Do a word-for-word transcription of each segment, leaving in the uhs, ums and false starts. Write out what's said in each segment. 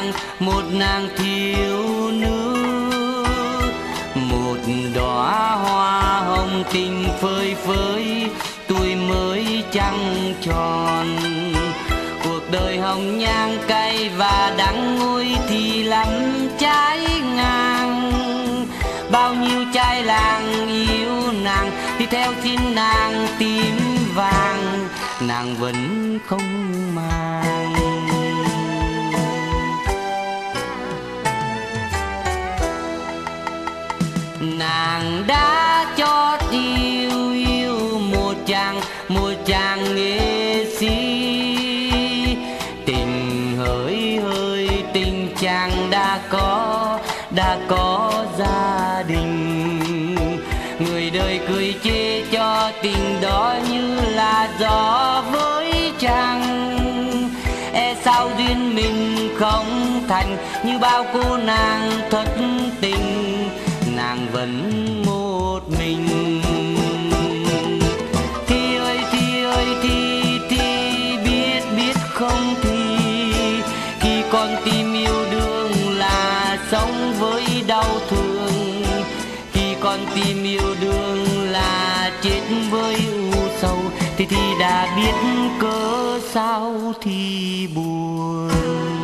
nàng, một nàng thiếu nữ, một đóa hoa hồng tình phơi phới, tuổi mới trăng tròn. Cuộc đời hồng nhang cay và đắng nguôi thì lắm trái ngang. Bao nhiêu trai làng yêu nàng thì theo xin nàng tím vàng, nàng vẫn không mang. Nàng đã cho yêu yêu một chàng, một chàng nghệ sĩ. Tình hỡi hỡi tình chàng đã có, đã có gia đình. Người đời cười chê cho tình đó như là gió với trăng. E sao duyên mình không thành như bao cô nàng thất tình, nàng vẫn một mình. Thi ơi thi ơi thi thi biết biết không thì, khi con tim yêu đương là sống với đau thương. Khi con tim yêu đương là chết với u sầu, thì thì đã biết cớ sao thì buồn.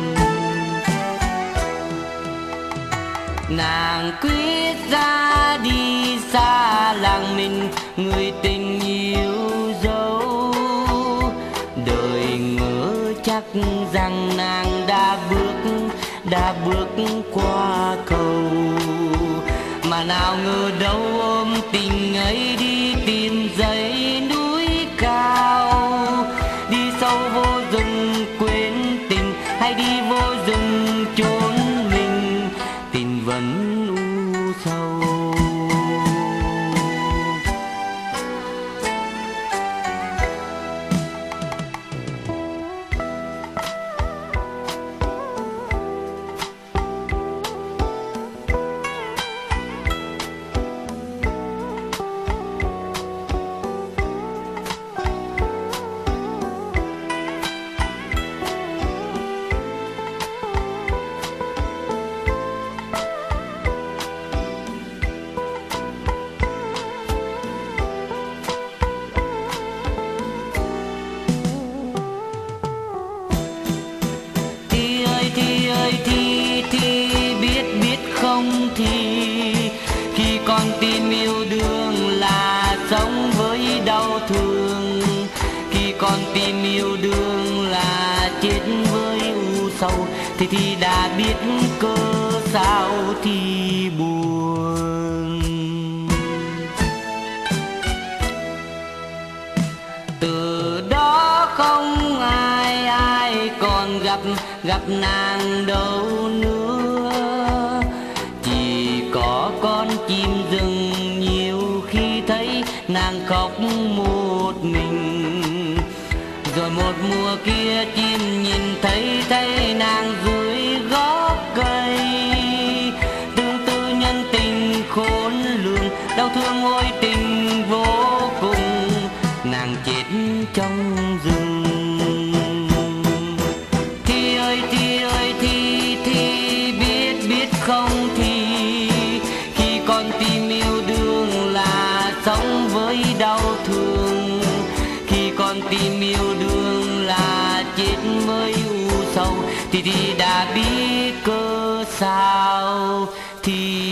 Nàng quyết ra đi xa làng mình, người tình yêu dấu. Đời ngỡ chắc rằng nàng đã bước, đã bước qua cầu. Mà nào ngờ đâu ôm tình ấy đi tìm dãy núi cao. Đi sâu vô rừng quên tình, hay đi vô rừng trốn mình, tình vẫn u sầu. Thi ơi thi thi biết biết không thì, khi con tim yêu đương là sống với đau thương. Khi con tim yêu đương là chết với u sầu, thì thì đã biết cớ sao thì buồn. Từ đó không ai ai còn gặp gặp nàng đâu nữa. Chỉ có con chim rừng nhiều khi thấy nàng khóc một mình. Rồi một mùa kia chim nhìn thấy thấy nàng dưới gốc cây. Tương tư nhân tình khôn lường, đau thương ôi tình vô cùng, nàng chết trong rừng. Thi ơi thi ơi thi thi biết biết không thì, khi con tim yêu đương là sống với đau thương. Khi con tim yêu đương là chết mới u sầu, thì thì đã biết cớ sao thì